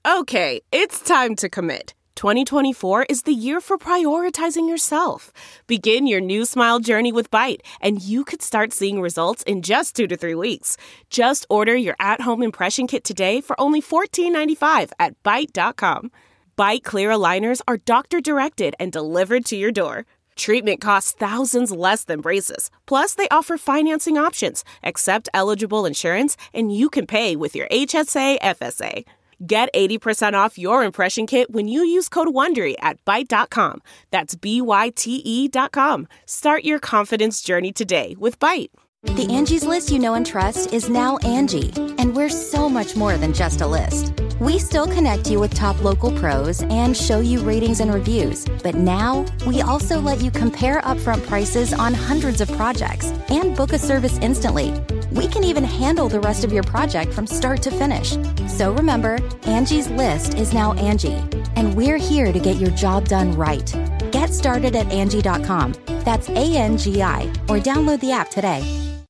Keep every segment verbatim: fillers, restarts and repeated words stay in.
Okay, it's time to commit. twenty twenty-four is the year for prioritizing yourself. Begin your new smile journey with Byte, and you could start seeing results in just two to three weeks. Just order your at-home impression kit today for only fourteen ninety-five at byte dot com. Byte clear aligners are doctor-directed and delivered to your door. Treatment costs thousands less than braces. Plus, they offer financing options, accept eligible insurance, and you can pay with your H S A F S A. Get eighty percent off your impression kit when you use code WONDERY at byte dot com. That's B Y T E dot com. Start your confidence journey today with Byte. The Angie's List you know and trust is now Angie, and we're so much more than just a list. We still connect you with top local pros and show you ratings and reviews, but now we also let you compare upfront prices on hundreds of projects and book a service instantly. We can even handle the rest of your project from start to finish. So remember, Angie's List is now Angie, and we're here to get your job done right. Get started at Angie dot com. That's A N G I, or download the app today.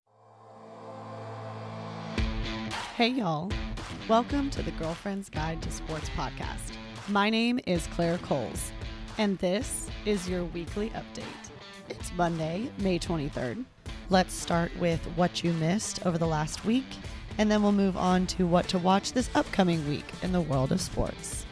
Hey y'all, welcome to the Girlfriend's Guide to Sports podcast. My name is Claire Coles, and this is your weekly update. It's Monday, May twenty-third. Let's start with what you missed over the last week, and then we'll move on to what to watch this upcoming week in the world of sports.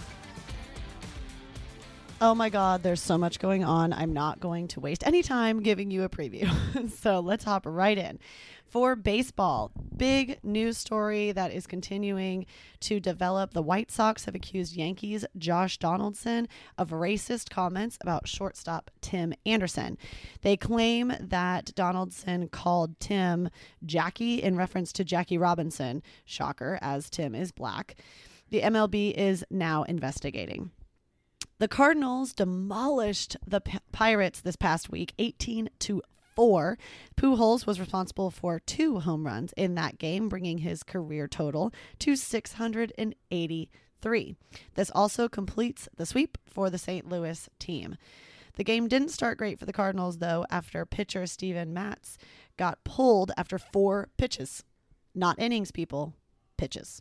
Oh my God, there's so much going on. I'm not going to waste any time giving you a preview. So let's hop right in. For baseball, big news story that is continuing to develop. The White Sox have accused Yankees' Josh Donaldson of racist comments about shortstop Tim Anderson. They claim that Donaldson called Tim Jackie in reference to Jackie Robinson. Shocker, as Tim is black. The M L B is now investigating. The Cardinals demolished the P- Pirates this past week, eighteen to four. Pujols was responsible for two home runs in that game, bringing his career total to six hundred eighty-three. This also completes the sweep for the Saint Louis team. The game didn't start great for the Cardinals, though, after pitcher Steven Matz got pulled after four pitches. Not innings, people. Pitches.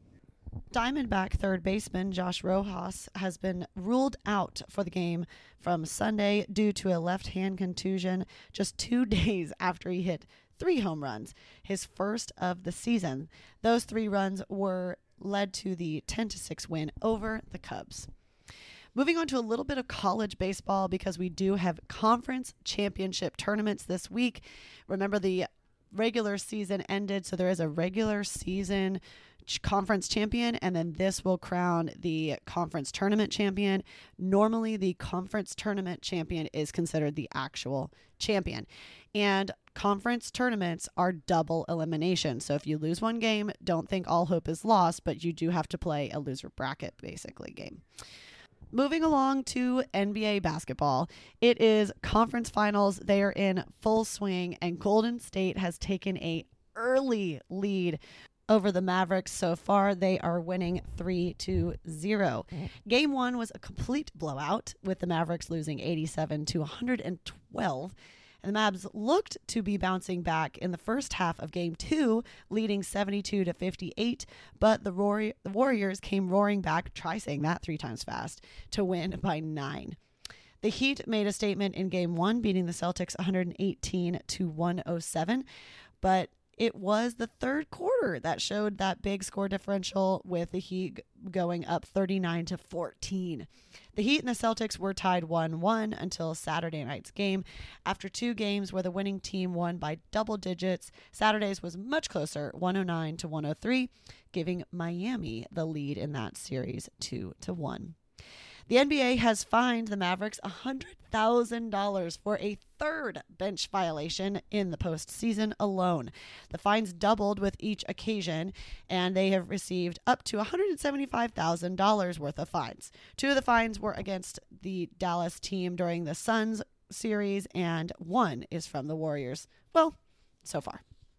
Diamondback third baseman Josh Rojas has been ruled out for the game from Sunday due to a left-hand contusion just two days after he hit three home runs, his first of the season. Those three runs were led to the ten to six win over the Cubs. Moving on to a little bit of college baseball, because we do have conference championship tournaments this week. Remember, the regular season ended, so there is a regular season conference champion, and then this will crown the conference tournament champion. Normally, the conference tournament champion is considered the actual champion, and conference tournaments are double elimination. So if you lose one game, don't think all hope is lost, but you do have to play a loser bracket, basically, game. Moving along to N B A basketball, it is conference finals. They are in full swing, and Golden State has taken a early lead over the Mavericks. So far, they are winning three to zero. Game one was a complete blowout, with the Mavericks losing eighty-seven to one hundred twelve. And the Mavs looked to be bouncing back in the first half of game two, leading seventy-two to fifty-eight. But the, Rory- the Warriors came roaring back, try saying that three times fast, to win by nine. The Heat made a statement in game one, beating the Celtics one hundred eighteen to one oh seven. But it was the third quarter that showed that big score differential, with the Heat going up thirty-nine to fourteen. The Heat and the Celtics were tied one one until Saturday night's game. After two games where the winning team won by double digits, Saturday's was much closer, one oh nine to one oh three, giving Miami the lead in that series two to one. The N B A has fined the Mavericks one hundred thousand dollars for a third bench violation in the postseason alone. The fines doubled with each occasion, and they have received up to one hundred seventy-five thousand dollars worth of fines. Two of the fines were against the Dallas team during the Suns series, and one is from the Warriors. Well, so far.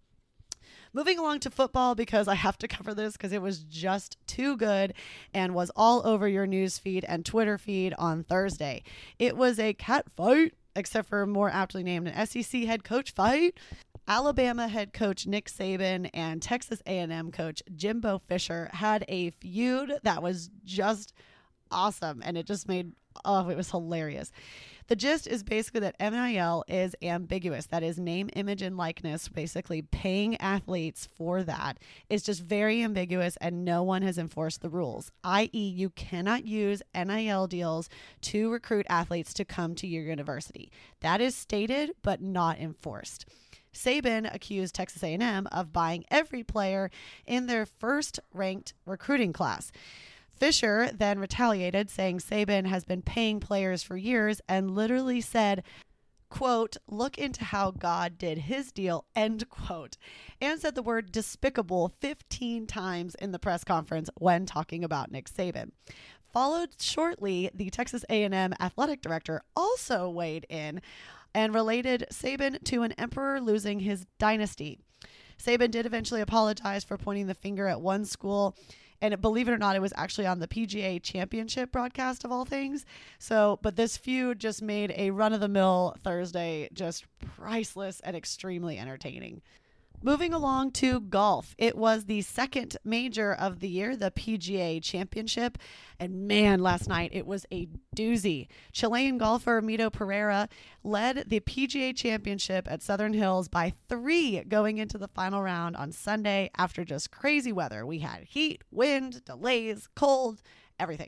Moving along to football, because I have to cover this because it was just too good and was all over your news feed and Twitter feed on Thursday. It was a cat fight, except for more aptly named an S E C head coach fight. Alabama head coach Nick Saban and Texas A and M coach Jimbo Fisher had a feud that was just awesome, and it just made, oh, it was hilarious. The gist is basically that N I L is ambiguous. That is name, image, and likeness. Basically, paying athletes for that is just very ambiguous, and no one has enforced the rules, that is you cannot use N I L deals to recruit athletes to come to your university. That is stated, but not enforced. Saban accused Texas A and M of buying every player in their first-ranked recruiting class. Fisher then retaliated, saying Saban has been paying players for years and literally said, quote, look into how God did his deal, end quote, and said the word despicable fifteen times in the press conference when talking about Nick Saban. Followed shortly, the Texas A and M athletic director also weighed in and related Saban to an emperor losing his dynasty. Saban did eventually apologize for pointing the finger at one school, and believe it or not, it was actually on the P G A Championship broadcast of all things. So, but this feud just made a run-of-the-mill Thursday just priceless and extremely entertaining. Moving along to golf. It was the second major of the year, the P G A Championship. And man, last night it was a doozy. Chilean golfer Mito Pereira led the P G A Championship at Southern Hills by three going into the final round on Sunday after just crazy weather. We had heat, wind, delays, cold, everything.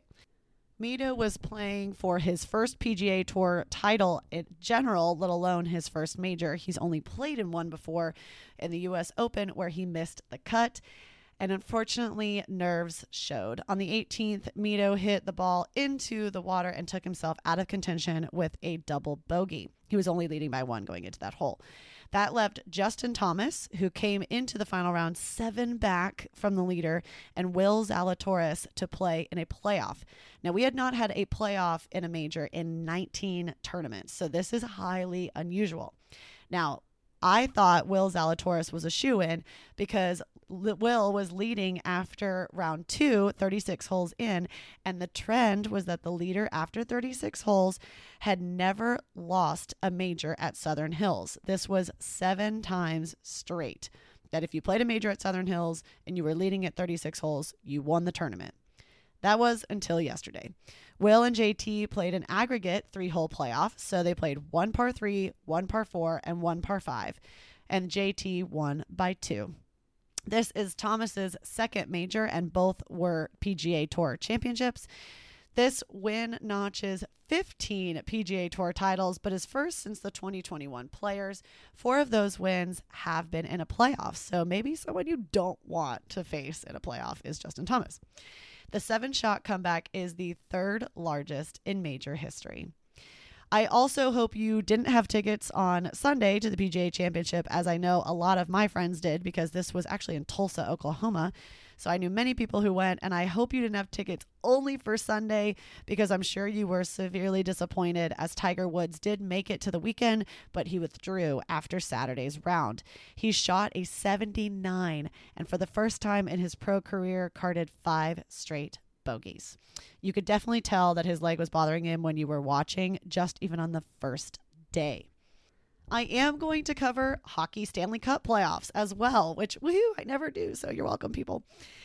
Mito was playing for his first P G A Tour title in general, let alone his first major. He's only played in one before in the U S Open, where he missed the cut. And unfortunately, nerves showed. On the eighteenth, Mito hit the ball into the water and took himself out of contention with a double bogey. He was only leading by one going into that hole. That left Justin Thomas, who came into the final round seven back from the leader, and Will Zalatoris to play in a playoff. Now, we had not had a playoff in a major in nineteen tournaments, so this is highly unusual. Now, I thought Will Zalatoris was a shoo-in because Will was leading after round two, thirty-six holes in, and the trend was that the leader after thirty-six holes had never lost a major at Southern Hills. This was seven times straight. That if you played a major at Southern Hills and you were leading at thirty-six holes, you won the tournament. That was until yesterday. Will and J T played an aggregate three-hole playoff, so they played one par three, one par four, and one par five, and J T won by two. This is Thomas's second major, and both were P G A Tour championships. This win notches fifteen P G A Tour titles, but is first since the twenty twenty-one Players. Four of those wins have been in a playoff, so maybe someone you don't want to face in a playoff is Justin Thomas. The seven-shot comeback is the third largest in major history. I also hope you didn't have tickets on Sunday to the P G A Championship, as I know a lot of my friends did, because this was actually in Tulsa, Oklahoma. So I knew many people who went, and I hope you didn't have tickets only for Sunday, because I'm sure you were severely disappointed, as Tiger Woods did make it to the weekend, but he withdrew after Saturday's round. He shot a seventy-nine, and for the first time in his pro career, carded five straight bogeys. You could definitely tell that his leg was bothering him when you were watching, just even on the first day. I am going to cover hockey Stanley Cup playoffs as well, which, woohoo, I never do. So you're welcome, people.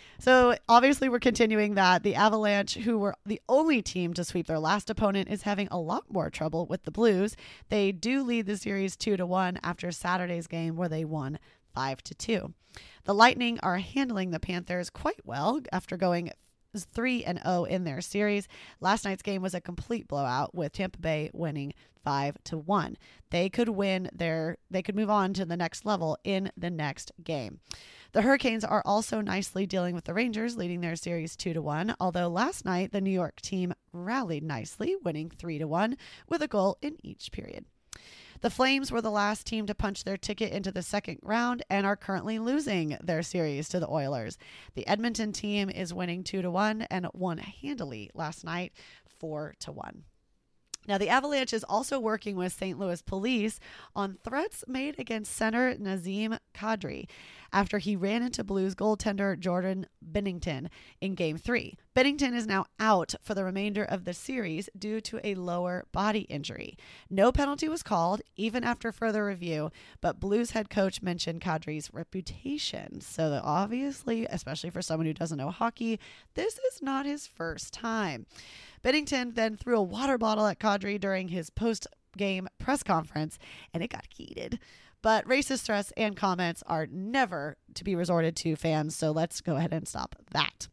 So obviously we're continuing that. The Avalanche, who were the only team to sweep their last opponent, is having a lot more trouble with the Blues. They do lead the series two to one after Saturday's game, where they won five to two. The Lightning are handling the Panthers quite well after going three and oh in their series. Last night's game was a complete blowout, with Tampa Bay winning five to one. They could win their, they could move on to the next level in the next game. The Hurricanes are also nicely dealing with the Rangers, leading their series two to one, although last night the New York team rallied nicely, winning three to one with a goal in each period. The Flames were the last team to punch their ticket into the second round and are currently losing their series to the Oilers. The Edmonton team is winning two to one and won handily last night, four to one. Now, the Avalanche is also working with Saint Louis police on threats made against center Nazem Kadri after he ran into Blues goaltender Jordan Binnington in Game three. Binnington is now out for the remainder of the series due to a lower body injury. No penalty was called, even after further review, but Blues head coach mentioned Kadri's reputation. So that obviously, especially for someone who doesn't know hockey, this is not his first time. Binnington then threw a water bottle at Kadri during his post-game press conference, and it got heated. But racist threats and comments are never to be resorted to, fans, so let's go ahead and stop that.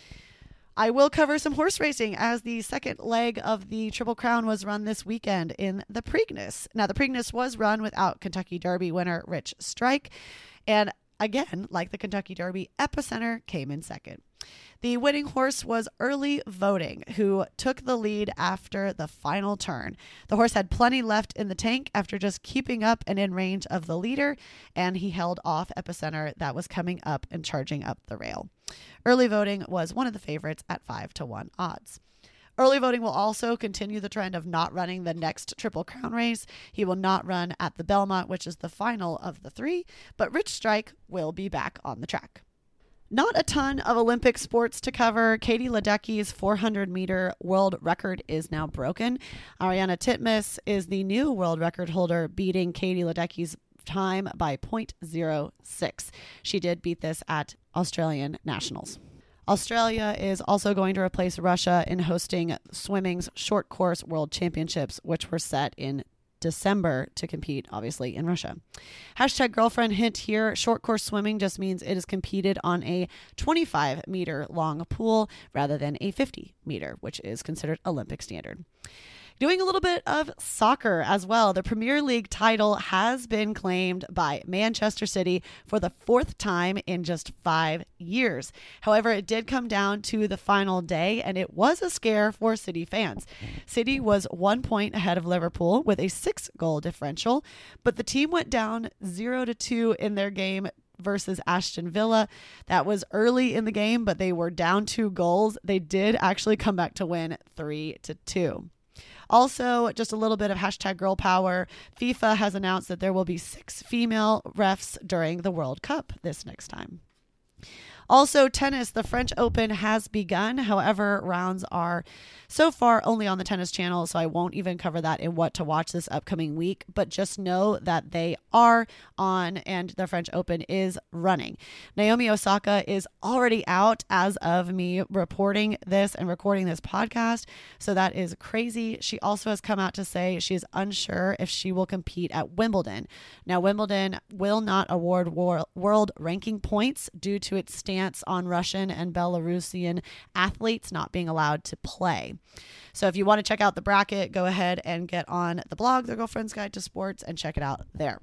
I will cover some horse racing as the second leg of the Triple Crown was run this weekend in the Preakness. Now, the Preakness was run without Kentucky Derby winner Rich Strike, and again, like the Kentucky Derby, Epicenter came in second. The winning horse was Early Voting, who took the lead after the final turn. The horse had plenty left in the tank after just keeping up and in range of the leader, and he held off Epicenter that was coming up and charging up the rail. Early Voting was one of the favorites at five to one odds. Early Voting will also continue the trend of not running the next Triple Crown race. He will not run at the Belmont, which is the final of the three, but Rich Strike will be back on the track. Not a ton of Olympic sports to cover. Katie Ledecky's four hundred meter world record is now broken. Ariana Titmus is the new world record holder, beating Katie Ledecky's time by zero point zero six. She did beat this at Australian Nationals. Australia is also going to replace Russia in hosting swimming's short course world championships, which were set in December to compete, obviously, in Russia. Hashtag girlfriend hint here. Short course swimming just means it is competed on a twenty-five meter long pool rather than a fifty meter, which is considered Olympic standard. Doing a little bit of soccer as well. The Premier League title has been claimed by Manchester City for the fourth time in just five years. However, it did come down to the final day, and it was a scare for City fans. City was one point ahead of Liverpool with a six-goal differential, but the team went down zero to two in their game versus Aston Villa. That was early in the game, but they were down two goals. They did actually come back to win three to two. Also, just a little bit of hashtag girl power. FIFA has announced that there will be six female refs during the World Cup this next time. Also, tennis, the French Open has begun. However, rounds are so far only on the Tennis Channel, so I won't even cover that in what to watch this upcoming week. But just know that they are on and the French Open is running. Naomi Osaka is already out as of me reporting this and recording this podcast, so that is crazy. She also has come out to say she is unsure if she will compete at Wimbledon. Now, Wimbledon will not award wor- world ranking points due to its stance on Russian and Belarusian athletes not being allowed to play. So if you want to check out the bracket, go ahead and get on the blog, The Girlfriend's Guide to Sports, and check it out there.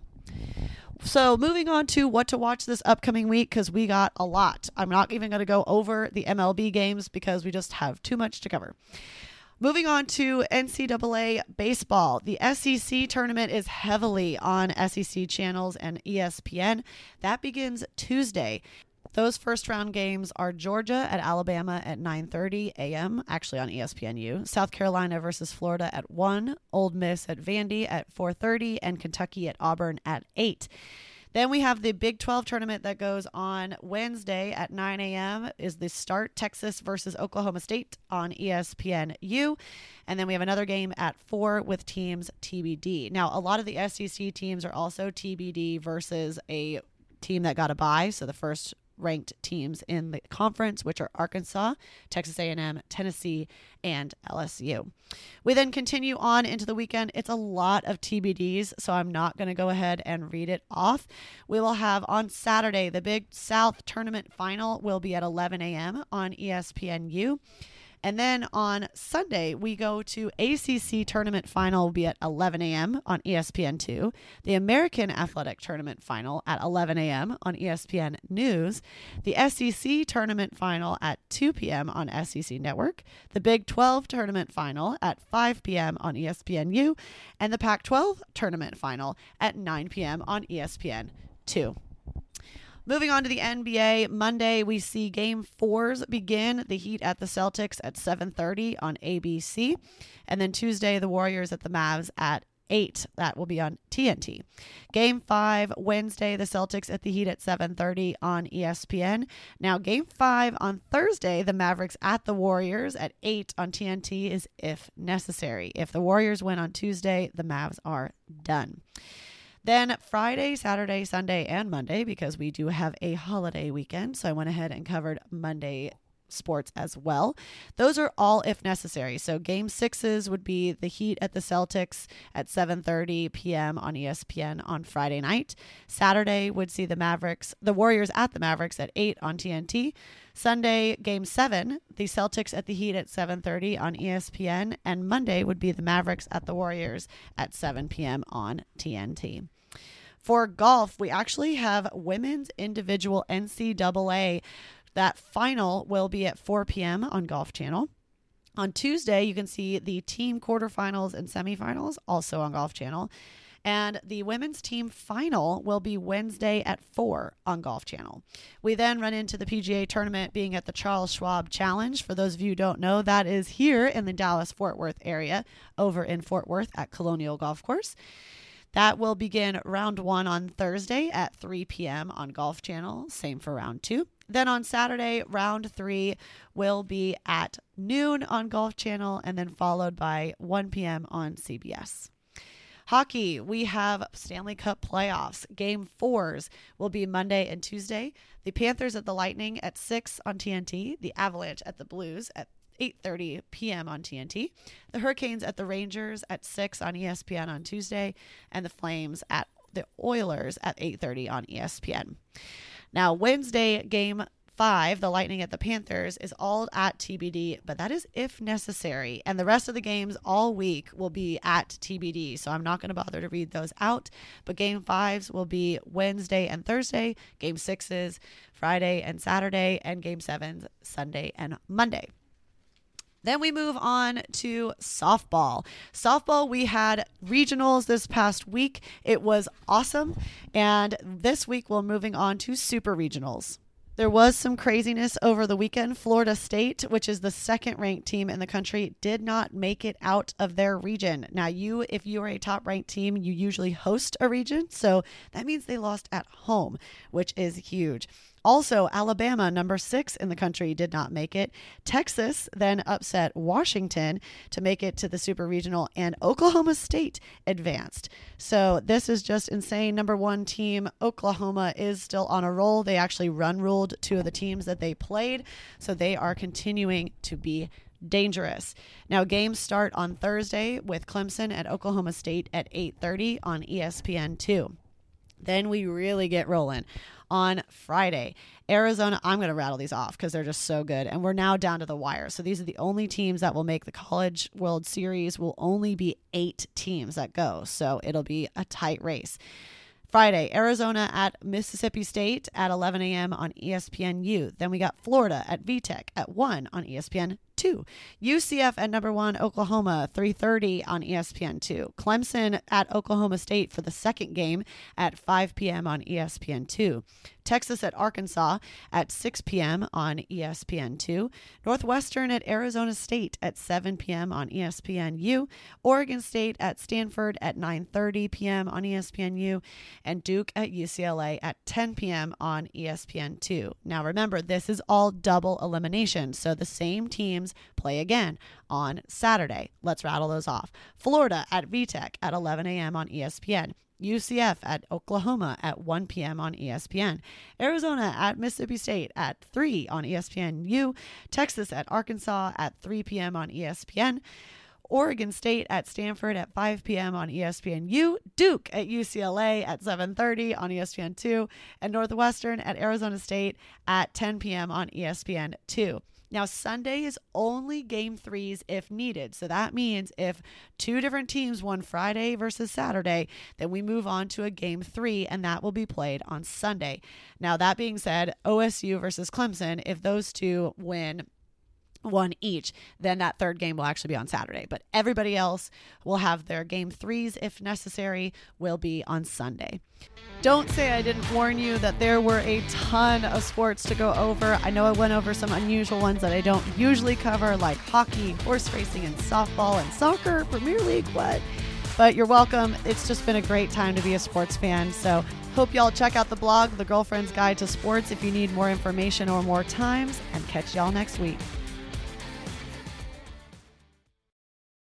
So moving on to what to watch this upcoming week, because we got a lot. I'm not even going to go over the M L B games because we just have too much to cover. Moving on to N C double A baseball. The S E C tournament is heavily on S E C channels and E S P N. That begins Tuesday. Those first round games are Georgia at Alabama at nine thirty a.m., actually on E S P N U, South Carolina versus Florida at one, Ole Miss at Vandy at four thirty, and Kentucky at Auburn at eight. Then we have the Big twelve tournament that goes on Wednesday at nine a.m. is the start, Texas versus Oklahoma State on E S P N U. And then we have another game at four with teams T B D. Now, a lot of the S E C teams are also T B D versus a team that got a bye, so the first ranked teams in the conference, which are Arkansas, Texas A and M, Tennessee, and L S U. We then continue on into the weekend. It's a lot of T B Ds, so I'm not going to go ahead and read it off. We will have on Saturday, the Big South Tournament Final will be at eleven a.m. on E S P N U. And then on Sunday, we go to A C C Tournament Final will be at eleven a.m. on E S P N two. The American Athletic Tournament Final at eleven a.m. on E S P N News. The S E C Tournament Final at two p.m. on S E C Network. The Big twelve Tournament Final at five p.m. on E S P N U. And the Pac twelve Tournament Final at nine p.m. on E S P N two. Moving on to the N B A, Monday we see Game Fours begin. The Heat at the Celtics at seven thirty on A B C, and then Tuesday the Warriors at the Mavs at eight. That will be on T N T. Game five, Wednesday, the Celtics at the Heat at seven thirty on E S P N. Now, game five on Thursday, the Mavericks at the Warriors at eight on T N T is if necessary. If the Warriors win on Tuesday, the Mavs are done. Then Friday, Saturday, Sunday, and Monday, because we do have a holiday weekend, so I went ahead and covered Monday sports as well. Those are all if necessary. So game sixes would be the Heat at the Celtics at seven thirty p.m. on E S P N on Friday night. Saturday would see the Mavericks, the Warriors at the Mavericks at eight on T N T. Sunday, game seven, the Celtics at the Heat at seven thirty on E S P N. And Monday would be the Mavericks at the Warriors at seven p.m. on T N T. For golf, we actually have women's individual N C double A. That final will be at four p.m. on Golf Channel. On Tuesday, you can see the team quarterfinals and semifinals, also on Golf Channel. And the women's team final will be Wednesday at four on Golf Channel. We then run into the P G A tournament being at the Charles Schwab Challenge. For those of you who don't know, that is here in the Dallas-Fort Worth area, over in Fort Worth at Colonial Golf Course. That will begin round one on Thursday at three p.m. on Golf Channel. Same for round two. Then on Saturday, round three will be at noon on Golf Channel and then followed by one p.m. on C B S. Hockey, we have Stanley Cup playoffs. Game fours will be Monday and Tuesday. The Panthers at the Lightning at six on T N T. The Avalanche at the Blues at eight thirty p.m. on T N T. The Hurricanes at the Rangers at six on E S P N on Tuesday. And the Flames at the Oilers at eight thirty on E S P N. Now, Wednesday, game five, the Lightning at the Panthers, is all at T B D, but that is if necessary. And the rest of the games all week will be at T B D, so I'm not going to bother to read those out. But game fives will be Wednesday and Thursday, game sixes Friday and Saturday, and game sevens Sunday and Monday. Then we move on to softball. Softball, we had regionals this past week. It was awesome. And this week we're moving on to super regionals. There was some craziness over the weekend. Florida State, which is the second ranked team in the country, did not make it out of their region. Now, you, if you are a top ranked team, you usually host a region. So that means they lost at home, which is huge. Also, Alabama, number six in the country, did not make it. Texas then upset Washington to make it to the Super Regional, and Oklahoma State advanced. So this is just insane. Number one team, Oklahoma, is still on a roll. They actually run ruled two of the teams that they played, so they are continuing to be dangerous. Now, games start on Thursday with Clemson at Oklahoma State at eight thirty on E S P N two. Then we really get rolling on Friday. Arizona, I'm going to rattle these off because they're just so good. And we're now down to the wire. So these are the only teams that will make the College World Series. Will only be eight teams that go. So it'll be a tight race. Friday, Arizona at Mississippi State at eleven a.m. on E S P N U. Then we got Florida at V TEC at one on E S P N two. U C F at number one, Oklahoma, three thirty on E S P N two. Clemson at Oklahoma State for the second game at five p.m. on E S P N two. Texas at Arkansas at six p.m. on E S P N two. Northwestern at Arizona State at seven p.m. on E S P N U. Oregon State at Stanford at nine thirty p.m. on E S P N U. And Duke at U C L A at ten p.m. on E S P N two. Now remember, this is all double elimination, so the same teams play again on Saturday. Let's rattle those off. Florida at V TEC at eleven a.m. on E S P N. U C F at Oklahoma at one p.m. on E S P N. Arizona at Mississippi State at three on E S P N U. Texas at Arkansas at three p.m. on E S P N. Oregon State at Stanford at five p.m. on E S P N U. Duke at U C L A at seven thirty on E S P N two. And Northwestern at Arizona State at ten p.m. on E S P N two. Now, Sunday is only game threes if needed. So that means if two different teams won Friday versus Saturday, then we move on to a game three, and that will be played on Sunday. Now, that being said, O S U versus Clemson, if those two win one each, then that third game will actually be on Saturday. But everybody else will have their game threes, if necessary, will be on Sunday. Don't say I didn't warn you that there were a ton of sports to go over. I know I went over some unusual ones that I don't usually cover, like hockey, horse racing, and softball, and soccer, Premier League, what? But you're welcome. It's just been a great time to be a sports fan. So hope y'all check out the blog, The Girlfriend's Guide to Sports, if you need more information or more times, and catch y'all next week.